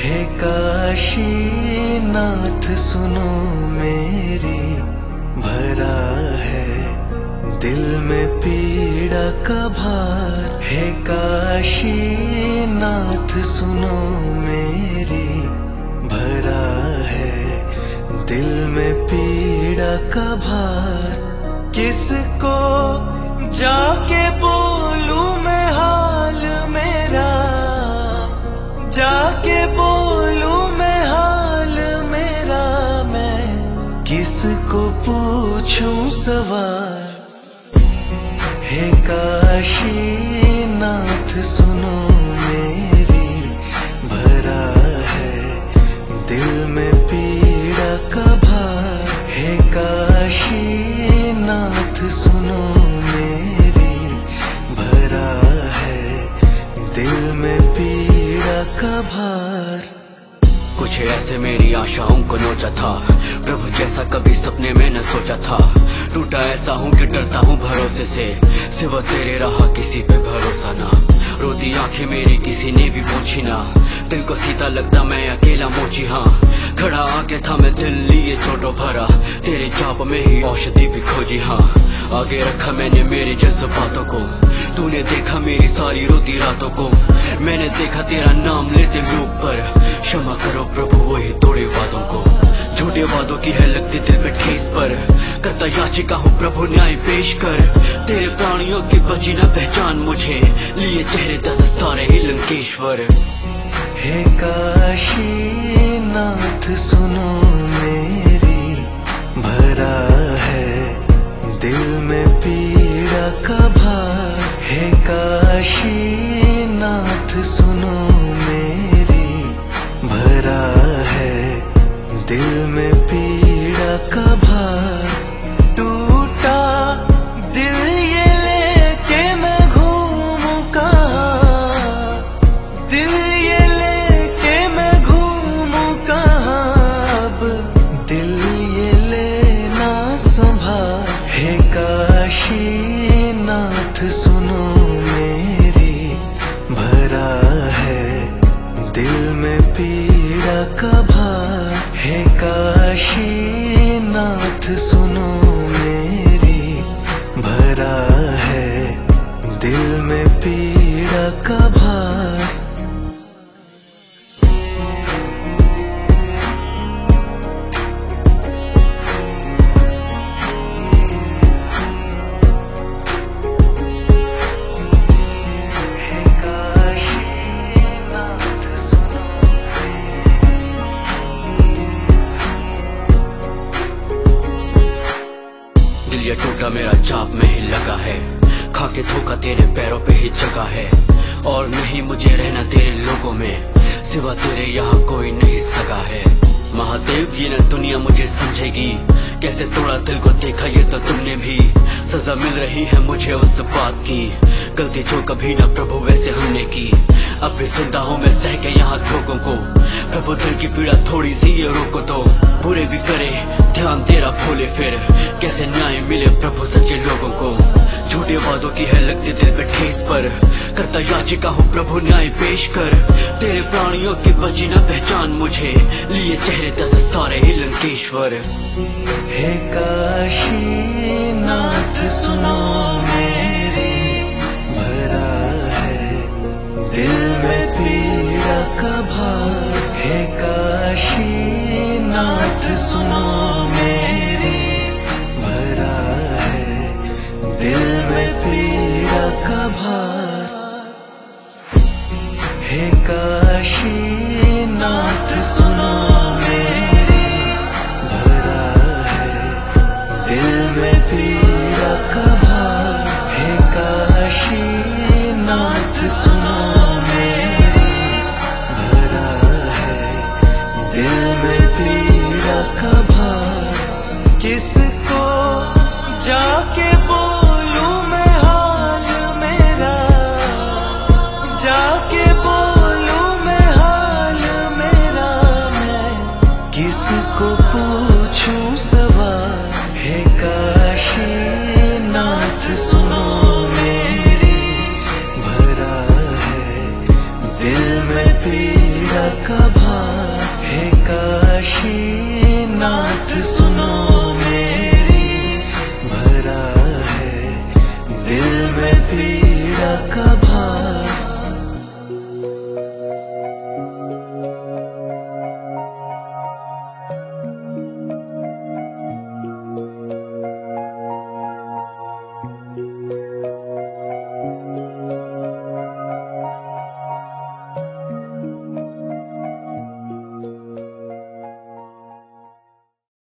हे काशीनाथ सुनो मेरी, भरा है दिल में पीड़ा का भार। हे काशीनाथ सुनो मेरी, भरा है दिल में पीड़ा का भार। किसको जाके बोलूं मैं हाल मेरा, जाके बोलूं मैं हाल मेरा, मैं किसको पूछूं सवाल। हे काशीनाथ सुनो मेरी, भरा है दिल में पीड़ा का भार। हे काशीनाथ सुनो मेरी, भरा है दिल में पीड़ा का भार। कुछ ऐसे मेरी आशाओं को नोचा था, प्रभु जैसा कभी सपने में न सोचा था। टूटा ऐसा हूँ कि डरता हूँ भरोसे से, सिवा तेरे रहा किसी पे भरोसा ना। रोती आंखें मेरी किसी ने भी पूछी ना, दिल को सीधा लगता मैं अकेला मोची। हाँ खड़ा आके था मैं दिल लिए चोटों भरा, तेरे जाप में ही औषधि भी खोजी। हाँ आगे रखा मैंने मेरे जज्बातों को, तूने देखा मेरी सारी रोती रातों को। मैंने देखा तेरा नाम लेते मुंह पर, क्षमा करो प्रभु वही तोड़े वादों को। झूठे वादों की है लगती दिल पे ठेस पर, करता याचिका हूँ प्रभु न्याय पेश कर। तेरे प्राणियों की बची न पहचान मुझे, लिए चेहरे 10 सारे ही लंकेश्वर। हे काशीनाथ सुनो मेरी, भरा है दिल में पीड़ा का भार। हे काशीनाथ सुनो मेरी, भरा है दिल में पीड़ा का भार। टूटा दिल ये लेके मैं घूमूं कहाँ, दिल ये लेके मैं घूमूं कहाँ, अब दिल ये लेना संभाल। हे काशीनाथ सुनो मेरी, भरा है दिल में पीड़ा का भार। हे काशीनाथ सुनो मेरी, भरा है दिल में पीड़ा का भार। दिल ये टूटा मेरा जाप में ही लगा है, खाके धोखा तेरे पैरों पे ही जगह है। और नहीं मुझे रहना तेरे लोगों में, सिवा तेरे यहाँ कोई नहीं सगा है। महादेव ये न दुनिया मुझे समझेगी, कैसे तोड़ा दिल को देखा ये तो तुमने भी। सजा मिल रही है मुझे उस बात की, गलती जो कभी न प्रभु वैसे हमने की। अब भी जिंदा हूँ मैं सह के यहाँ लोगों को, प्रभु दिल की पीड़ा थोड़ी सी ये रोको तो। बुरे भी करे ध्यान तेरा भूले फिर, कैसे न्याय मिले प्रभु सच्चे लोगों को। झूठे वादों की है लगती दिल पे ठेस पर, करता याचिका हूँ प्रभु न्याय पेश कर। तेरे प्राणियों की बची न पहचान मुझे, लिए चेहरे 10 सारे ही लंकेश्वर। हे काशीनाथ सुनो मेरी, भरा दिल में पीड़ा का भार। हे काशी